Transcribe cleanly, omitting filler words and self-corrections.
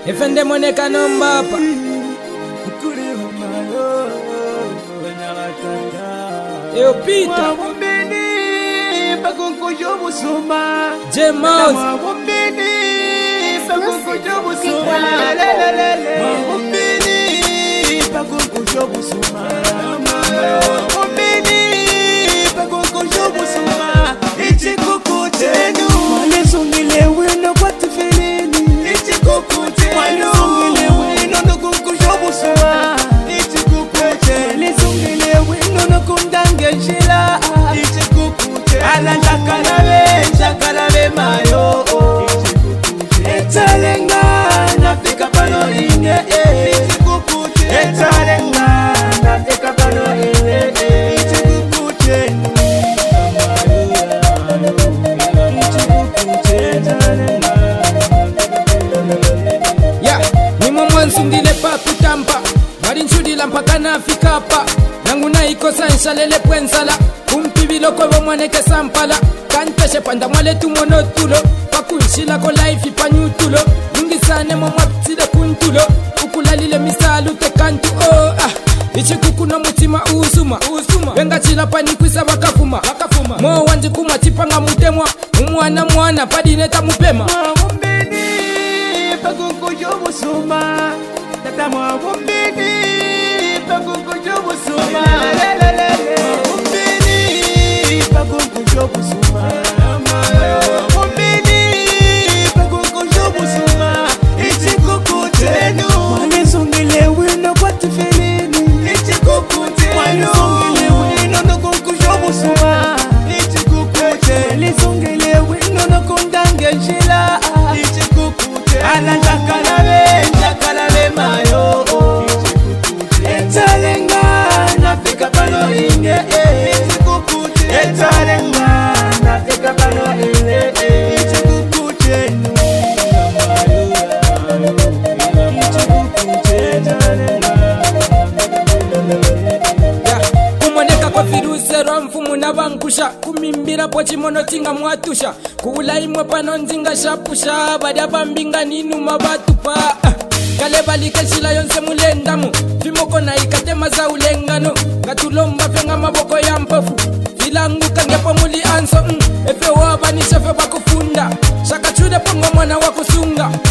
Efende moneka nombapa Eo Peter J-Mouse Sundile pa kutampa Marinchudila mpaka nafika pa Nangu na ikosa nshalele pwenzala Kumpibilo kwa mwaneke sampala Kanteshe panda mwale tumono tulo Pakunshila ko life ipanyutulo Ningisane mwapsile kuntulo Ukulalile misalu te kantu Ichikuku no mutima usuma Venga chila panikwisa wakafuma Mo wanji kumachipanga mutemwa Mwana padineta mupema Pagungo suma, tata mwa wumbini. Pagungo suma, wumbini. Pagungo suma, wumbini. Pagungo suma, ichikuku tenu. Wale songile wino kwa tifilini. Ichikuku tenu. Wale songile wino no kungo suma. Ichikuku tenu. Wale songile wino no kundange jila. Ichikuku tenu. Ala jakalabe mayo Etalenga nafika pano inge Ichikukute Etalenga nafika pano inge Ichikukute Kumoneka kwa viruse rwa mfumu na vankusha Kumimbira pochi monotinga mwatusha Kuula imwe pano nzinga shapusha Bada bambinga ninu mabatupa Kale balikeshila yonse mulendamu Fimoko na ikatema za ulengano Katulomba fenga maboko ya mpofu Filangu kangepo muli anso Efe waba ni shefe bakufunda Shaka chude pongo mwana wakusunga